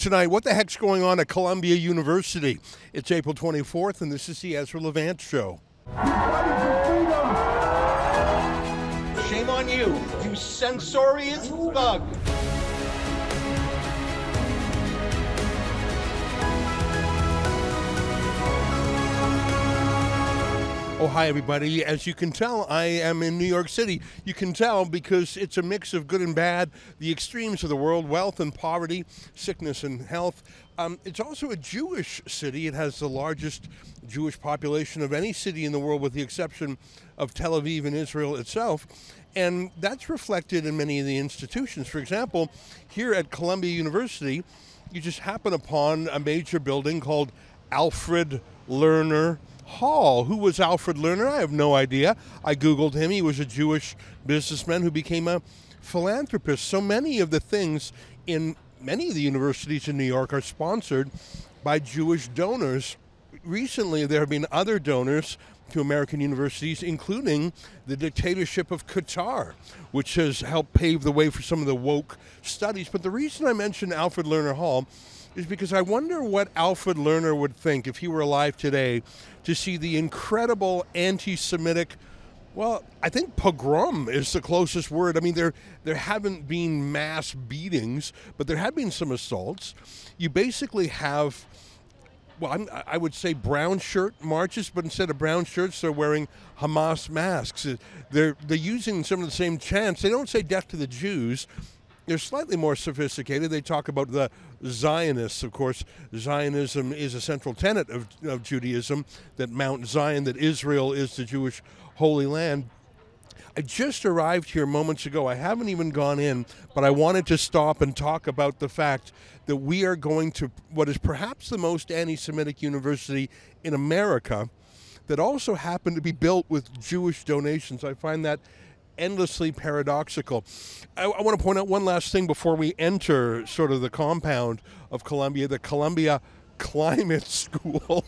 Tonight, what the heck's going on at Columbia University? It's April 24th, and this is the Ezra Levant Show. Shame on you, you censorious thug. Oh, hi, everybody. As you can tell, I am in New York City. You can tell because it's a mix of good and bad, the extremes of the world, wealth and poverty, sickness and health. It's also a Jewish city. It has the largest Jewish population of any city in the world, with the exception of Tel Aviv and Israel itself. And that's reflected in many of the institutions. For example, here at Columbia University, you just happen upon a major building called Alfred Lerner Hall. Who was Alfred Lerner? I have no idea. I Googled him. He was a Jewish businessman who became a philanthropist. So many of the things in many of the universities in New York are sponsored by Jewish donors. Recently, there have been other donors to American universities, including the dictatorship of Qatar, which has helped pave the way for some of the woke studies. But the reason I mentioned Alfred Lerner Hall is because I wonder what Alfred Lerner would think if he were alive today to see the incredible anti-Semitic, well, I think pogrom is the closest word. I mean, there haven't been mass beatings, but there have been some assaults. You basically have, well, I would say brown shirt marches, but instead of brown shirts, they're wearing Hamas masks. They're using some of the same chants. They don't say death to the Jews. They're slightly more sophisticated. They talk about the Zionists. Of course, Zionism is a central tenet of Judaism, that Mount Zion, that Israel is the Jewish Holy Land. I just arrived here moments ago. I haven't even gone in, but I wanted to stop and talk about the fact that we are going to what is perhaps the most anti-Semitic university in America, that also happened to be built with Jewish donations. I find that endlessly paradoxical. I want to point out one last thing before we enter sort of the compound of Columbia, the Columbia Climate School.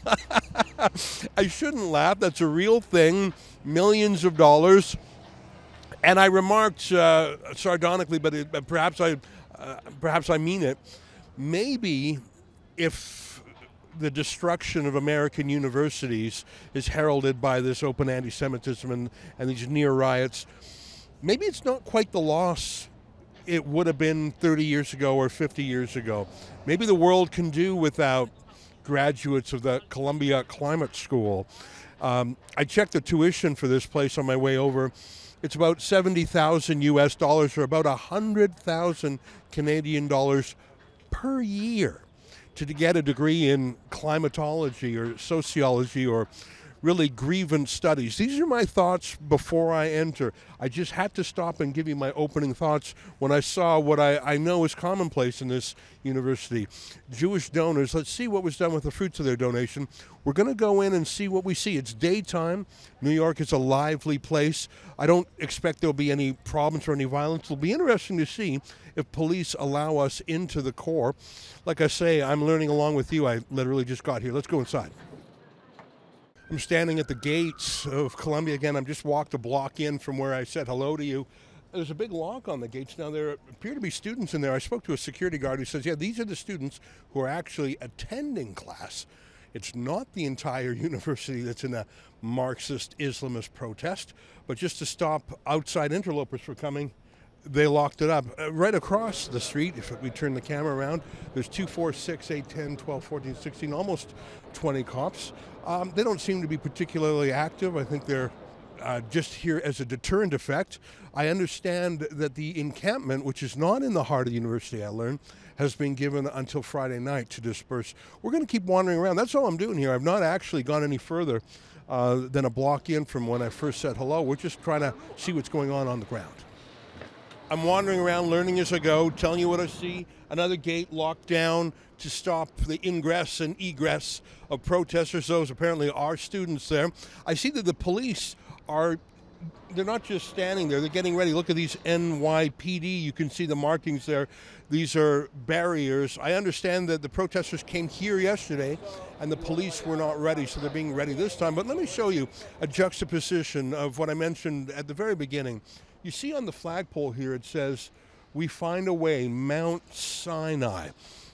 I shouldn't laugh. That's a real thing. Millions of dollars. And I remarked sardonically, but perhaps I mean it. Maybe if the destruction of American universities is heralded by this open anti-Semitism and these near riots, maybe it's not quite the loss it would have been 30 years ago or 50 years ago. Maybe the world can do without graduates of the Columbia Climate School. I checked the tuition for this place on my way over. It's about $70,000 US dollars, or about 100,000 Canadian dollars per year to get a degree in climatology or sociology or really grievance studies. These are my thoughts before I enter. I just had to stop and give you my opening thoughts when I saw what I know is commonplace in this university. Jewish donors, let's see what was done with the fruits of their donation. We're going to go in and see what we see. It's daytime. New York is a lively place. I don't expect there'll be any problems or any violence. It'll be interesting to see if police allow us into the core. Like I say, I'm learning along with you. I literally just got here. Let's go inside. I'm standing at the gates of Columbia again. I'm just walked a block in from where I said hello to you. There's a big lock on the gates. Now, there appear to be students in there. I spoke to a security guard who says, yeah, these are the students who are actually attending class. It's not the entire university that's in a Marxist Islamist protest, but just to stop outside interlopers from coming, they locked it up. Right across the street, if we turn the camera around, there's 2, 4, 6, 8, 10, 12, 14, 16, almost 20 cops. They don't seem to be particularly active. I think they're just here as a deterrent effect. I understand that the encampment, which is not in the heart of the university, I learned, has been given until Friday night to disperse. We're going to keep wandering around. That's all I'm doing here. I've not actually gone any further than a block in from when I first said hello. We're just trying to see what's going on the ground. I'm wandering around, learning as I go, telling you what I see. Another gate locked down to stop the ingress and egress of protesters. Those apparently are students there. I see that the police they're not just standing there, they're getting ready. Look at these NYPD. You can see the markings there. These are barriers. I understand that the protesters came here yesterday and the police were not ready, so they're being ready this time. But let me show you a juxtaposition of what I mentioned at the very beginning. You see on the flagpole here, it says, "We find a way, Mount Sinai."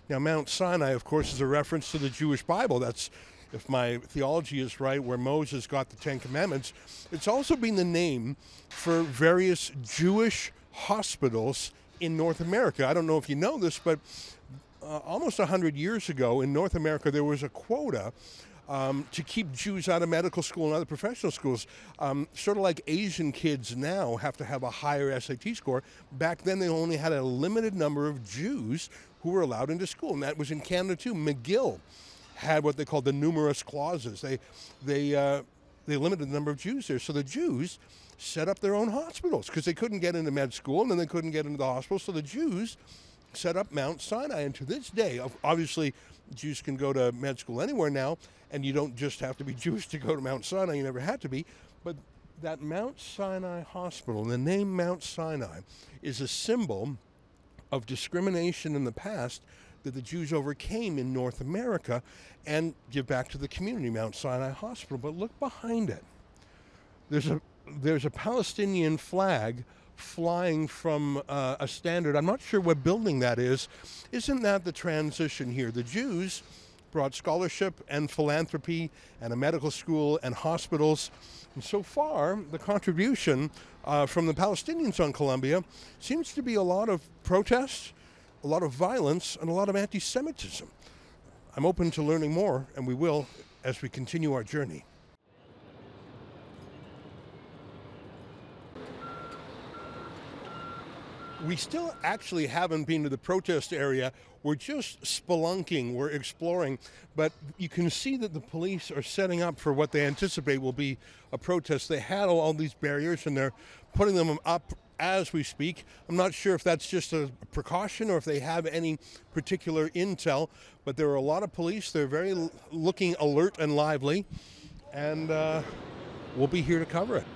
Now, Mount Sinai, of course, is a reference to the Jewish Bible. That's, if my theology is right, where Moses got the Ten Commandments. It's also been the name for various Jewish hospitals in North America. I don't know if you know this, but almost 100 years ago in North America, there was a quota to keep Jews out of medical school and other professional schools. Sort of like Asian kids now have to have a higher SAT score. Back then, they only had a limited number of Jews who were allowed into school, and that was in Canada too. McGill had what they called the numerous clauses. They limited the number of Jews there. So the Jews set up their own hospitals because they couldn't get into med school and then they couldn't get into the hospital. So the Jews set up Mount Sinai. And to this day, obviously, Jews can go to med school anywhere now, and you don't just have to be Jewish to go to Mount Sinai. You never had to be. But that Mount Sinai Hospital, the name Mount Sinai, is a symbol of discrimination in the past that the Jews overcame in North America and give back to the community, Mount Sinai Hospital. But look behind it. There's a Palestinian flag flying from a standard. I'm not sure what building that is. Isn't that the transition here? The Jews brought scholarship and philanthropy and a medical school and hospitals. And so far, the contribution from the Palestinians on Columbia seems to be a lot of protests, a lot of violence, and a lot of anti-Semitism. I'm open to learning more, and we will as we continue our journey. We still actually haven't been to the protest area. We're just spelunking, we're exploring, but you can see that the police are setting up for what they anticipate will be a protest. They had all these barriers and they're putting them up as we speak. I'm not sure if that's just a precaution or if they have any particular intel, but there are a lot of police. They're very looking alert and lively, and we'll be here to cover it.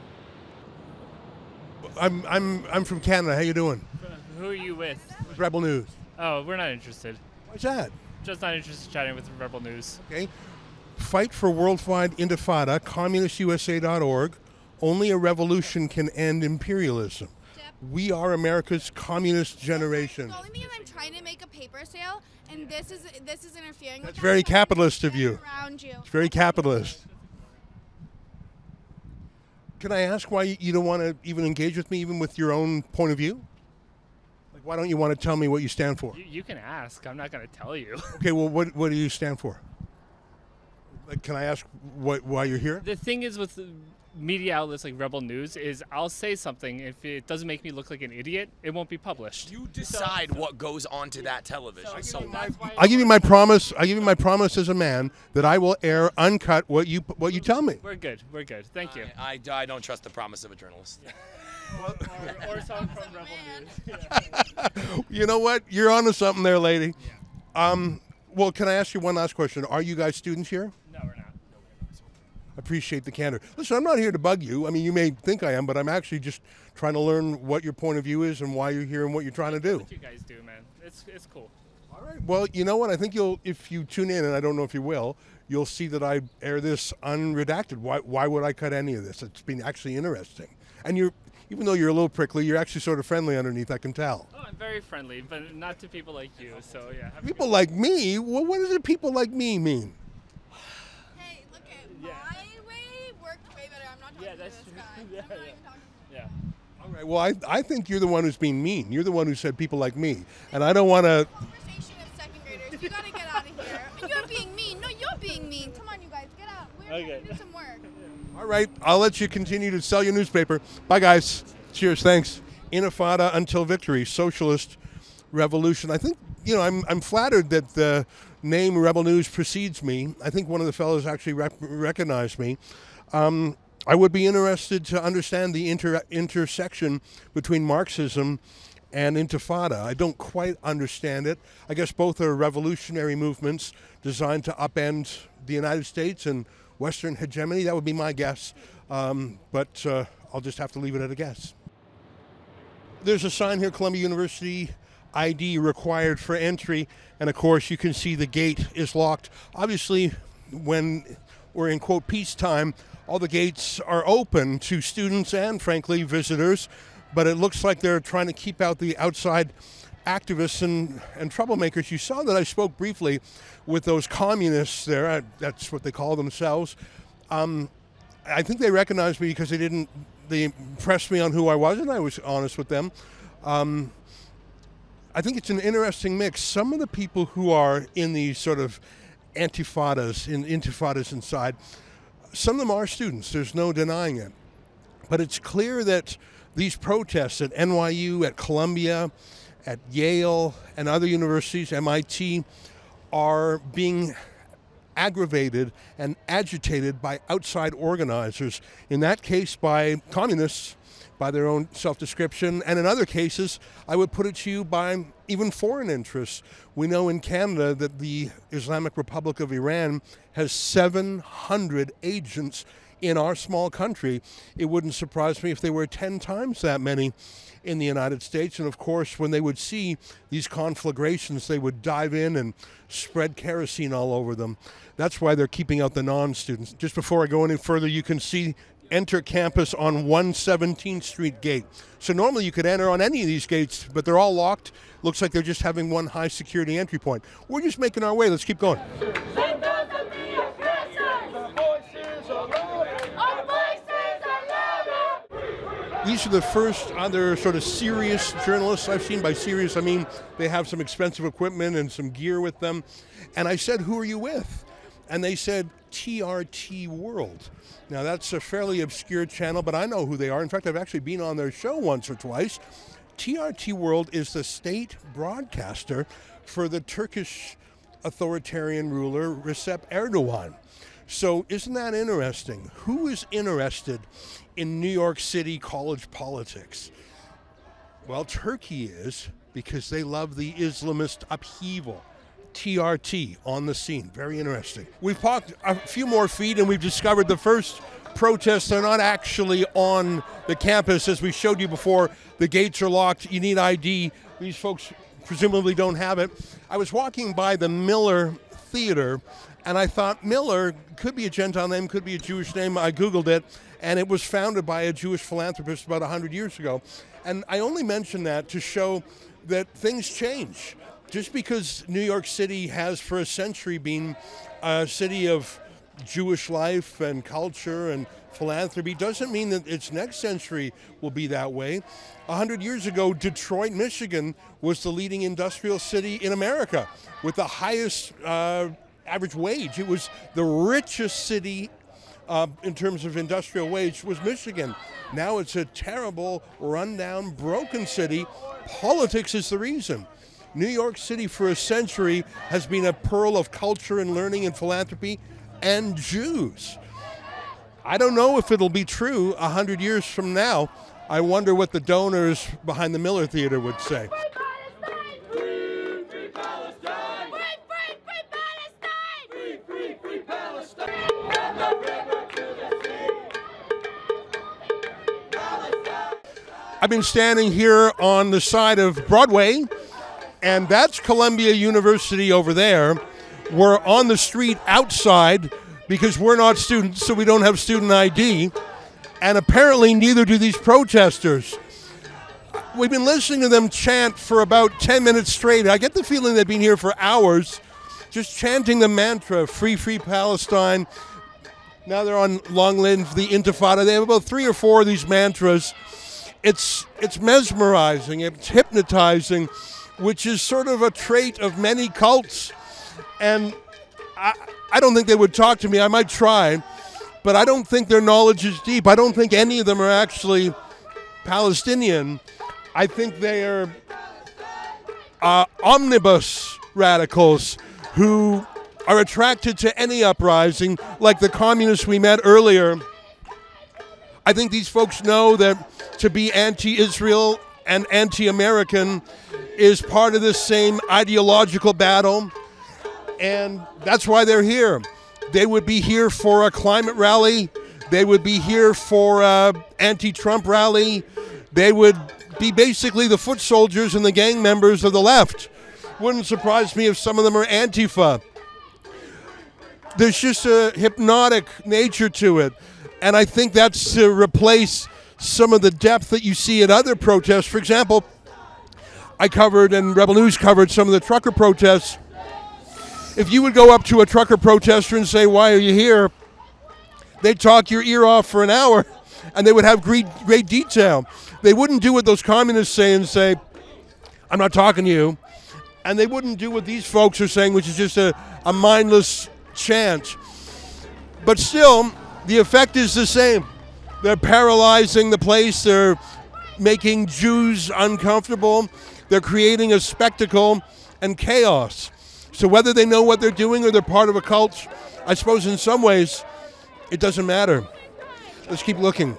I'm from Canada. How you doing? Who are you with? Rebel News. Oh, we're not interested. Why's that? Just not interested in chatting with Rebel News. Okay. Fight for Worldwide Intifada, communistusa.org. Only a revolution can end imperialism. We are America's communist generation. Calling me and I'm trying to make a paper sale, and this is interfering with That's that. very capitalist of you. Around you. It's very capitalist. Can I ask why you don't want to even engage with me, even with your own point of view? Like, why don't you want to tell me what you stand for? You can ask. I'm not going to tell you. Okay, well, what do you stand for? Like, can I ask why you're here? The thing is with media outlets like Rebel News is I'll say something. If it doesn't make me look like an idiot, it won't be published. You decide what goes onto that television. I'll give you my promise. I give you my promise as a man that I will air uncut what you tell me. We're good. We're good. Thank you. I don't trust the promise of a journalist. or someone from Rebel News. You know what? You're onto something there, lady. Well, can I ask you one last question? Are you guys students here? No, we're not. I appreciate the candor. Listen, I'm not here to bug you. I mean, you may think I am, but I'm actually just trying to learn what your point of view is and why you're here and what you're trying to do. What you guys do, man. It's cool. All right. Well, you know what? I think if you tune in, and I don't know if you will, you'll see that I air this unredacted. Why would I cut any of this? It's been actually interesting. And even though you're a little prickly, you're actually sort of friendly underneath, I can tell. Oh, I'm very friendly, but not to people like you. So, yeah. People like me? Well, what does it people like me mean? Hey, look at my way worked way better. I'm not talking to that's this true. guy. Yeah, I'm not even talking to Yeah. All right. Well, I think you're the one who's being mean. You're the one who said people like me, and I don't want to. Conversation of second graders. You gotta get out of here. You're being mean. No, you're being mean. Come on, you guys, get out. We're trying to do some work. All right. I'll let you continue to sell your newspaper. Bye, guys. Cheers. Thanks. Intifada until victory. Socialist revolution. I think I'm flattered that the name Rebel News precedes me. I think one of the fellows actually recognized me. I would be interested to understand the intersection between Marxism and Intifada. I don't quite understand it. I guess both are revolutionary movements designed to upend the United States and Western hegemony. That would be my guess, but I'll just have to leave it at a guess. There's a sign here, Columbia University ID required for entry, and of course you can see the gate is locked. Obviously, when we're in, quote, peacetime, all the gates are open to students and, frankly, visitors, but it looks like they're trying to keep out the outside activists and troublemakers. You saw that I spoke briefly with those communists there. That's what they call themselves. I think they recognized me because they pressed me on who I was, and I was honest with them. I think it's an interesting mix. Some of the people who are in these sort of intifadas inside, some of them are students. There's no denying it. But it's clear that these protests at NYU, at Columbia, at Yale, and other universities, MIT, are being aggravated and agitated by outside organizers. In that case, by communists, by their own self-description, and in other cases, I would put it to you, by even foreign interests. We know in Canada that the Islamic Republic of Iran has 700 agents in our small country. It wouldn't surprise me if there were 10 times that many in the United States. And of course, when they would see these conflagrations, they would dive in and spread kerosene all over them. That's why they're keeping out the non-students. Just before I go any further, you can see enter campus on 117th Street gate. So normally you could enter on any of these gates, but they're all locked. Looks like they're just having one high security entry point. We're just making our way. Let's keep going. These are the first other sort of serious journalists I've seen. By serious, I mean they have some expensive equipment and some gear with them. And I said, who are you with? And they said, TRT World. Now, that's a fairly obscure channel, but I know who they are. In fact, I've actually been on their show once or twice. TRT World is the state broadcaster for the Turkish authoritarian ruler Recep Erdogan. So isn't that interesting? Who is interested in New York City college politics? Well, Turkey is, because they love the Islamist upheaval. TRT on the scene. Very interesting. We've walked a few more feet and we've discovered the first protests are not actually on the campus. As we showed you before, the gates are locked. You need ID. These folks presumably don't have it. I was walking by the Miller Theater and I thought Miller could be a Gentile name, could be a Jewish name. I Googled it, and it was founded by a Jewish philanthropist about 100 years ago. And I only mention that to show that things change. Just because New York City has for a century been a city of Jewish life and culture and philanthropy doesn't mean that its next century will be that way. 100 years ago, Detroit, Michigan was the leading industrial city in America with the highest average wage. It was the richest city in terms of industrial wage was Michigan. Now it's a terrible, rundown, broken city. Politics is the reason. New York City for a century has been a pearl of culture and learning and philanthropy and Jews. I don't know if it'll be true 100 years from now. I wonder what the donors behind the Miller Theater would say. I've been standing here on the side of Broadway, and that's Columbia University over there. We're on the street outside because we're not students, so we don't have student ID. And apparently neither do these protesters. We've been listening to them chant for about 10 minutes straight. I get the feeling they've been here for hours, just chanting the mantra, free, free Palestine. Now they're on Long Live the Intifada. They have about 3 or 4 of these mantras. It's mesmerizing, it's hypnotizing, which is sort of a trait of many cults. And I don't think they would talk to me. I might try, but I don't think their knowledge is deep. I don't think any of them are actually Palestinian. I think they are omnibus radicals who are attracted to any uprising, like the communists we met earlier. I think these folks know that to be anti-Israel and anti-American is part of this same ideological battle, and that's why they're here. They would be here for a climate rally. They would be here for an anti-Trump rally. They would be basically the foot soldiers and the gang members of the left. Wouldn't surprise me if some of them are Antifa. There's just a hypnotic nature to it. And I think that's to replace some of the depth that you see at other protests. For example, I covered and Rebel News covered some of the trucker protests. If you would go up to a trucker protester and say, "Why are you here?" they'd talk your ear off for an hour, and they would have great detail. They wouldn't do what those communists say and say, "I'm not talking to you." And they wouldn't do what these folks are saying, which is just a mindless chant. But still, the effect is the same. They're paralyzing the place. They're making Jews uncomfortable. They're creating a spectacle and chaos. So whether they know what they're doing or they're part of a cult, I suppose in some ways, it doesn't matter. Let's keep looking.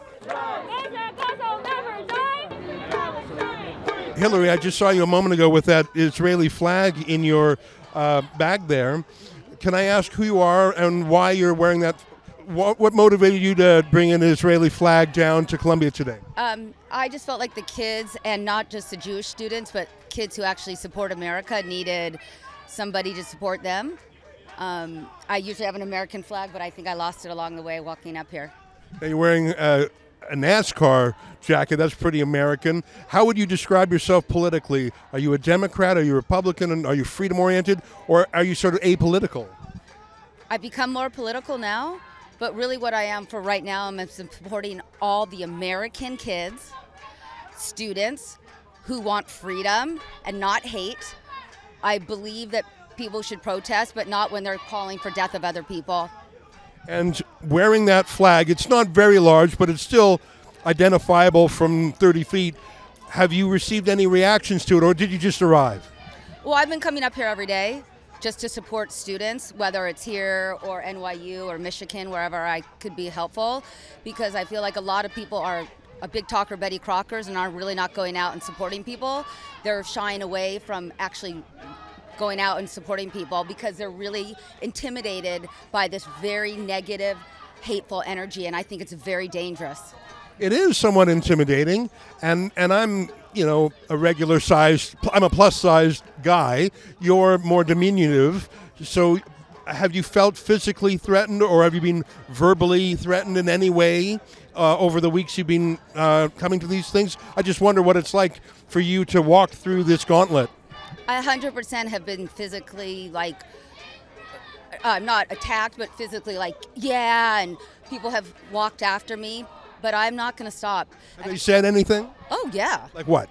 Hillary, I just saw you a moment ago with that Israeli flag in your bag there. Can I ask who you are and why you're wearing that? What motivated you to bring an Israeli flag down to Columbia today? I just felt like the kids, and not just the Jewish students, but kids who actually support America, needed somebody to support them. I usually have an American flag, but I think I lost it along the way walking up here. Now you're wearing a NASCAR jacket. That's pretty American. How would you describe yourself politically? Are you a Democrat? Are you a Republican? And are you freedom-oriented? Or are you sort of apolitical? I've become more political now, but really what I am for right now, I'm supporting all the American kids, students who want freedom and not hate. I believe that people should protest, but not when they're calling for death of other people. And wearing that flag, it's not very large, but it's still identifiable from 30 feet. Have you received any reactions to it, or did you just arrive? Well, I've been coming up here every day just to support students, whether it's here or NYU or Michigan, wherever I could be helpful, because I feel like a lot of people are a big talker Betty Crockers and are really not going out and supporting people. They're shying away from actually going out and supporting people because they're really intimidated by this very negative, hateful energy, and I think it's very dangerous. It is somewhat intimidating, and I'm, a regular sized, I'm a plus sized guy. You're more diminutive. So have you felt physically threatened, or have you been verbally threatened in any way over the weeks you've been coming to these things? I just wonder what it's like for you to walk through this gauntlet. I 100% have been physically, not attacked, but physically and people have walked after me, but I'm not going to stop. Have they said anything? Oh, yeah. Like what?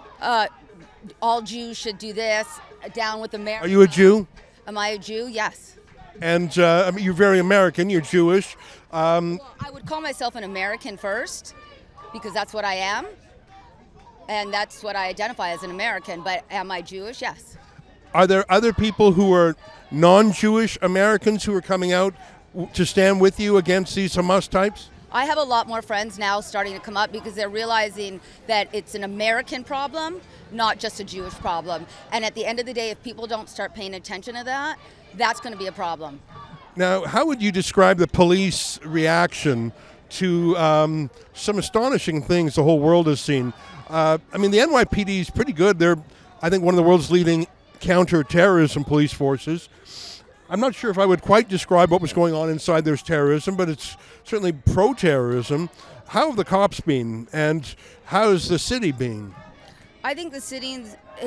All Jews should do this, down with America. Are you a Jew? Am I a Jew? Yes. And you're very American, you're Jewish. Well, I would call myself an American first, because that's what I am. And that's what I identify as, an American. But am I Jewish? Yes. Are there other people who are non-Jewish Americans who are coming out to stand with you against these Hamas types? I have a lot more friends now starting to come up because they're realizing that it's an American problem, not just a Jewish problem. And at the end of the day, if people don't start paying attention to that, that's going to be a problem. Now, how would you describe the police reaction to some astonishing things the whole world has seen? The NYPD is pretty good. They're, I think, one of the world's leading counter-terrorism police forces. I'm not sure if I would quite describe what was going on inside there's terrorism, but it's certainly pro-terrorism. How have the cops been, and how has the city been? I think the city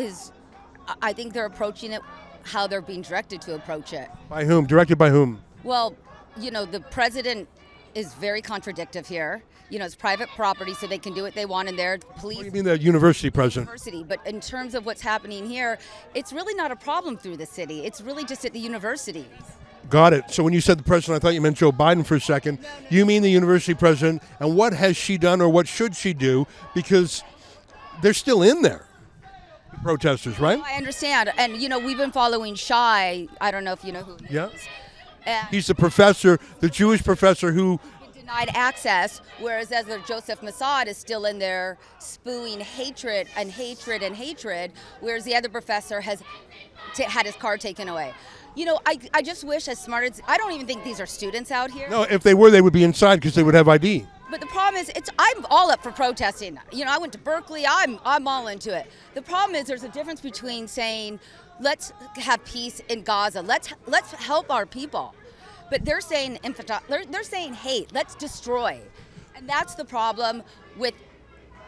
I think they're approaching it how they're being directed to approach it. By whom? Directed by whom? Well, the president is very contradictory here. It's private property, so they can do what they want in there. Police. What do you mean the university president? University, but in terms of what's happening here, it's really not a problem through the city. It's really just at the universities. Got it. So when you said the president, I thought you meant Joe Biden for a second. No. You mean the university president, and what has she done, or what should she do? Because they're still in there, the protesters, right? I understand. And, we've been following Shai. I don't know if you know who he is. Yeah. He's the professor, the Jewish professor who denied access, whereas Ezra Joseph Mossad is still in there spewing hatred and hatred and hatred, whereas the other professor has had his car taken away. I just wish, as smart as, I don't even think these are students out here. No, if they were, they would be inside because they would have ID. But the problem is, I'm all up for protesting. I went to Berkeley, I'm all into it. The problem is there's a difference between saying, let's have peace in Gaza, let's help our people. But they're saying they're saying hate, let's destroy. And that's the problem with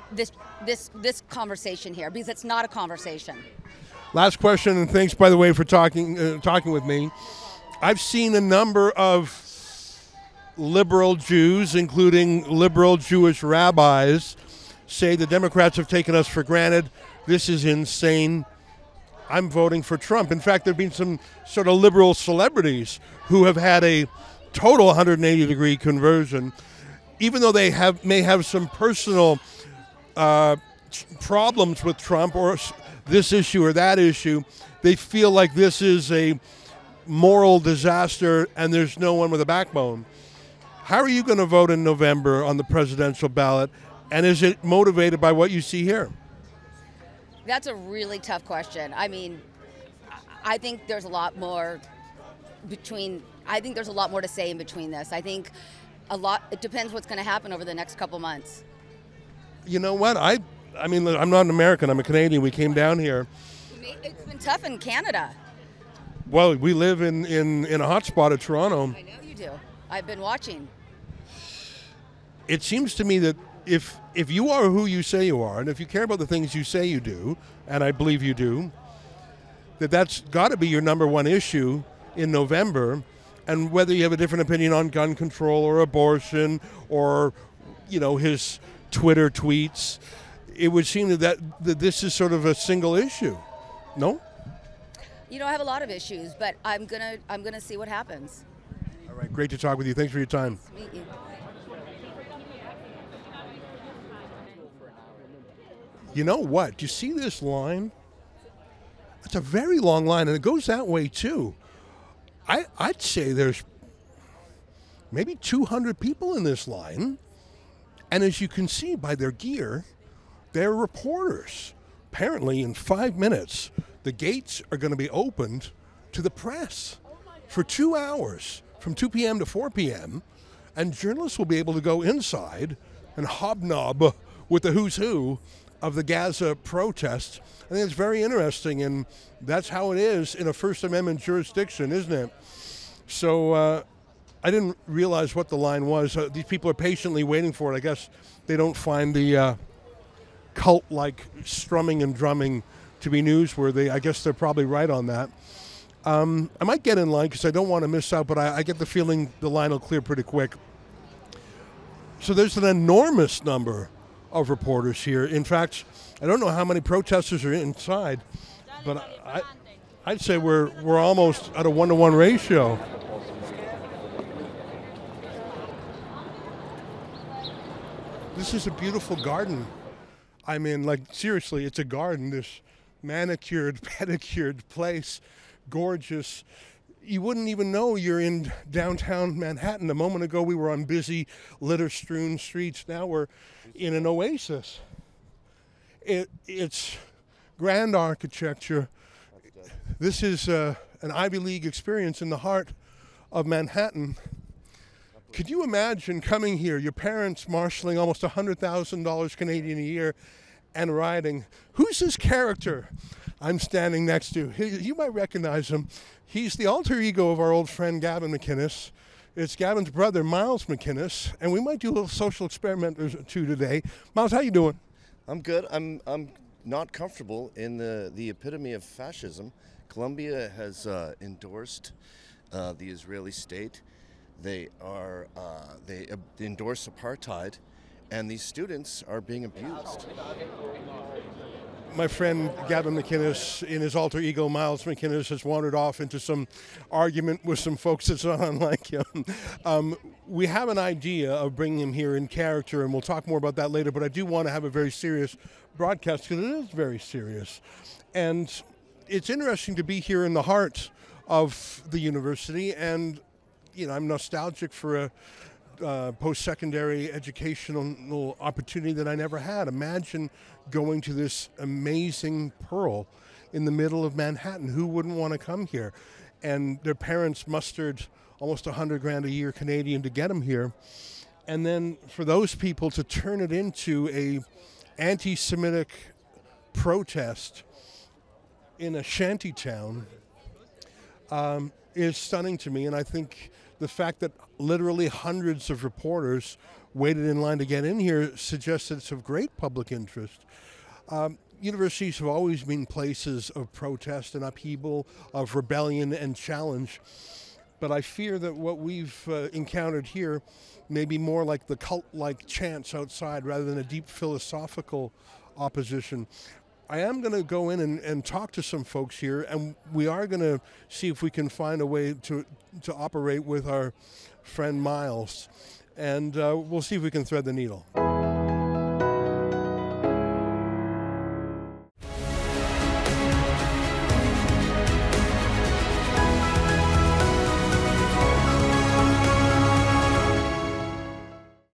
this conversation here, because it's not a conversation. Last question, and thanks, by the way, for talking with me. I've seen a number of liberal Jews, including liberal Jewish rabbis, say the Democrats have taken us for granted. This is insane. I'm voting for Trump. In fact, there have been some sort of liberal celebrities who have had a total 180-degree conversion, even though they may have some personal problems with Trump or this issue or that issue. They feel like this is a moral disaster and there's no one with a backbone. How are you going to vote in November on the presidential ballot, and is it motivated by what you see here? That's a really tough question. I mean, I think there's a lot more there's a lot more to say in between this. I think it depends what's going to happen over the next couple months. You know what? I mean, I'm not an American. I'm a Canadian. We came down here. It's been tough in Canada. Well, we live in a hot spot of Toronto. I know you do. I've been watching. It seems to me that if you are who you say you are, and if you care about the things you say you do, and I believe you do, that's got to be your number one issue in November. And whether you have a different opinion on gun control or abortion or, his Twitter tweets, it would seem that this is sort of a single issue. No? I have a lot of issues, but I'm gonna see what happens. All right, great to talk with you. Thanks for your time. Nice to meet you. You know what? Do you see this line? It's a very long line, and it goes that way too. I'd say there's maybe 200 people in this line, and as you can see by their gear, they're reporters. Apparently, in 5 minutes, the gates are going to be opened to the press for 2 hours, from 2 p.m. to 4 p.m., and journalists will be able to go inside and hobnob with the who's who of the Gaza protest. I think it's very interesting, and that's how it is in a First Amendment jurisdiction, isn't it? So I didn't realize what the line was. These people are patiently waiting for it. I guess they don't find the cult-like strumming and drumming to be newsworthy. I guess they're probably right on that. I might get in line because I don't want to miss out, but I get the feeling the line will clear pretty quick. So there's an enormous number of reporters here. In fact, I don't know how many protesters are inside, but I'd say we're almost at a 1-to-1 ratio. This is a beautiful garden. I mean, seriously, it's a garden. This manicured, pedicured place, gorgeous. You wouldn't even know you're in downtown Manhattan. A moment ago, we were on busy, litter-strewn streets. Now we're in an oasis. It's grand architecture. This is an Ivy League experience in the heart of Manhattan. Could you imagine coming here, your parents marshaling almost $100,000 Canadian a year and riding? Who's this character I'm standing next to? You might recognize him. He's the alter ego of our old friend Gavin McInnes. It's Gavin's brother, Miles McInnes, and we might do a little social experiment or two today. Miles, how you doing? I'm good. I'm not comfortable in the epitome of fascism. Colombia has endorsed the Israeli state. They endorse apartheid, and these students are being abused. My friend Gavin McInnes, in his alter ego, Miles McInnes, has wandered off into some argument with some folks that's not unlike him. We have an idea of bringing him here in character, and we'll talk more about that later, but I do want to have a very serious broadcast because it is very serious. And it's interesting to be here in the heart of the university, and I'm nostalgic for a post-secondary educational opportunity that I never had. Imagine going to this amazing pearl in the middle of Manhattan. Who wouldn't want to come here? And their parents mustered almost $100,000 a year Canadian to get them here. And then for those people to turn it into a anti-Semitic protest in a shanty town is stunning to me. And I think the fact that literally hundreds of reporters waited in line to get in here suggests that it's of great public interest. Universities have always been places of protest and upheaval, of rebellion and challenge. But I fear that what we've encountered here may be more like the cult-like chants outside rather than a deep philosophical opposition. I am going to go in and talk to some folks here, and we are going to see if we can find a way to operate with our friend Miles. And we'll see if we can thread the needle.